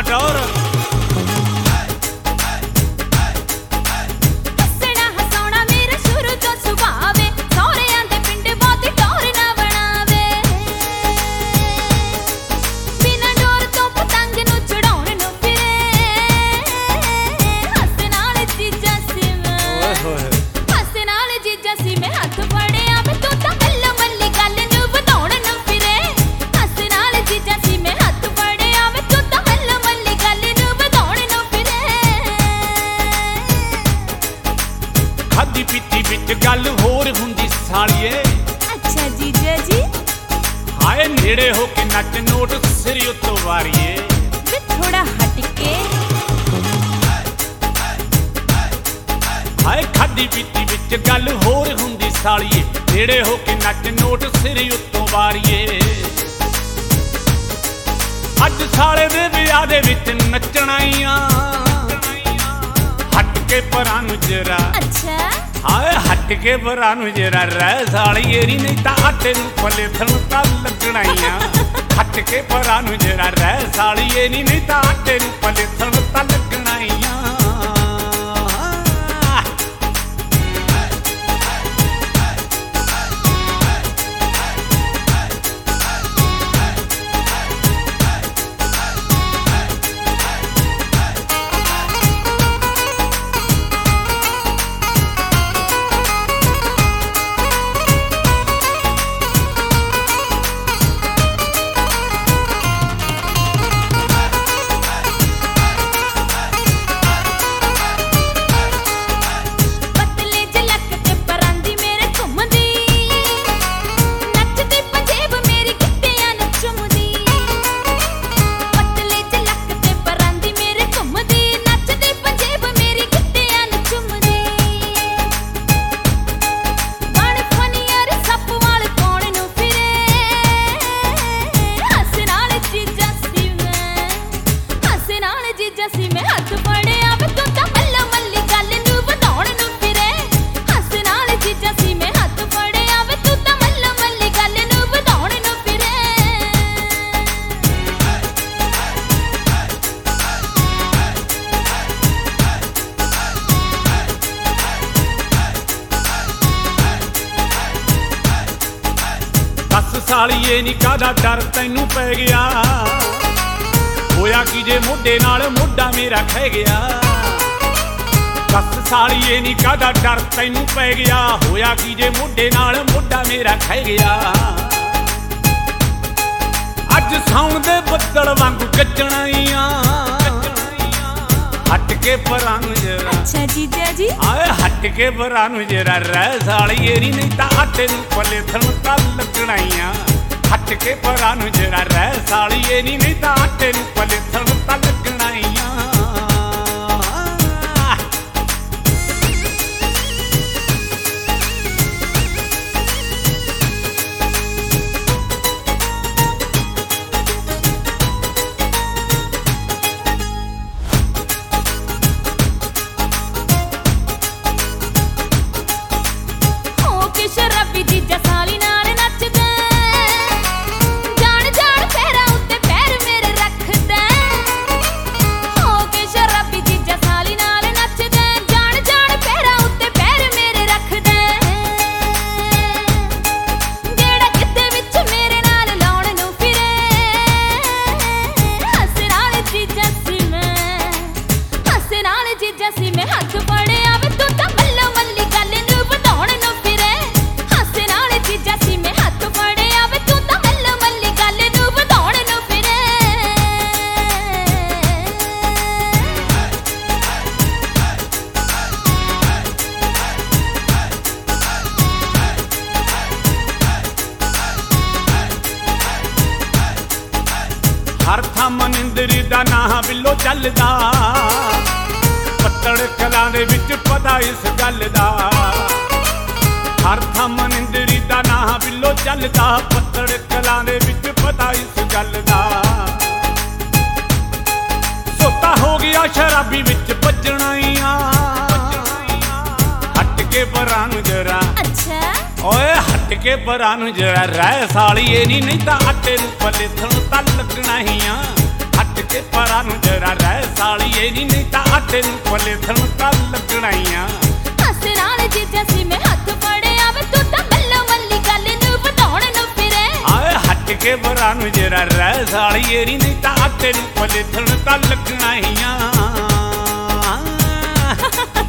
टौर खादी पीती बिच गल होर हुंदी सालिए। अच्छा जीजा जी हाय नेड़े हो के नच नोट सिर उत्तों वारिए वे थोड़ा हटके। हाय खादी पीती बिच गल होर हुंदी सालिए नेड़े हो के नच नोट सिर उत्तों वारिए। अज साले दे विआह दे विच नचना ही आ हट के परां नूं जरा। अच्छा हाय हट के परां नूं जरा रह सालिए नी नहीं तां आटे नूं पले थण तां लगना ही आ। हट के परां नूं जरा रह सालिए नी नहीं तां आटे नूं पले थण तां लगना ही आ। सालिए नी कादा डर तैनू पै गया होया कि जे मोढे नाल मोढा मेरा खह गया। दस सालिए नी कादा डर तैनू पै गया होया कि जे मोढे नाल मोढा मेरा खह गया। अज साउण दे बदल वांगू गजणा ही आ हट के परां नूं जरा। अच्छा जीजा जी आए हट के परां नूं जरा रह सालिए नी नहीं तां आटे नूं पले थण तां लगना ही आ। हट के परां नूं जरा रह सालिए नी नहीं तां आटे नूं पले थण तां लगना ही आ। शराबी जीजा साली नाल नचदा जान जान पैरां उत्ते पैर मेरे रखदा। हो के शराबी जीजा साली नाल नचदा जान जान पैरां उत्ते पैर मेरे रखदा। जेड़ा किते विच मेरे नाल लाउण नूं फिरे हस नाल जीजा सी मैं हस नाल जीजा सी मैं हथ फड़े आवे तू तां मल्लो मल्ली गल नूं ਵਧਾਉਣ नूं फिरे। हर थां मनिंदरी दा नां बिल्लो चलदा पत्तड़ कलां दे विच पता इस गल दा। हर थां मनिंदरी दा नां बिल्लो चलदा पत्तड़ कलां दे विच पता इस गल दा। सोता हो गया शराबी विच भजना ही आ हट के परां नूं जरा। अच्छा ओए हट के परां नूं जरा रह सालिए नी नहीं तां आटे नूं पले थण तां लगना ही आ। हट के ਕੇ ਪਰਾਂ ਨੂੰ ਜਰਾ ਰਹਿ ਸਾਲੀਏ ਨੀ ਨਹੀਂ ਤਾਂ ਆਟੇ ਨੂੰ ਪਲੇ ਥਣ ਤਾਂ ਲੱਗਣਾ ਈ ਆ ਹੱਸ ਨਾਲ ਜੀਜਾ ਸੀ ਮੈਂ ਹੱਥ ਫੜਿਆ ਵੇ ਤੂੰ ਤਾਂ ਮੱਲੋ ਮੱਲੀ ਗੱਲ ਨੂੰ ਵਧਾਉਣ ਨੂੰ ਫਿਰੇ ਆਏ ਹੱਟ ਕੇ ਪਰਾਂ ਨੂੰ ਜਰਾ ਰਹਿ ਸਾਲੀਏ ਨੀ ਨਹੀਂ ਤਾਂ ਆਟੇ ਨੂੰ ਪਲੇ ਥਣ ਤਾਂ ਲੱਗਣਾ ਈ ਆ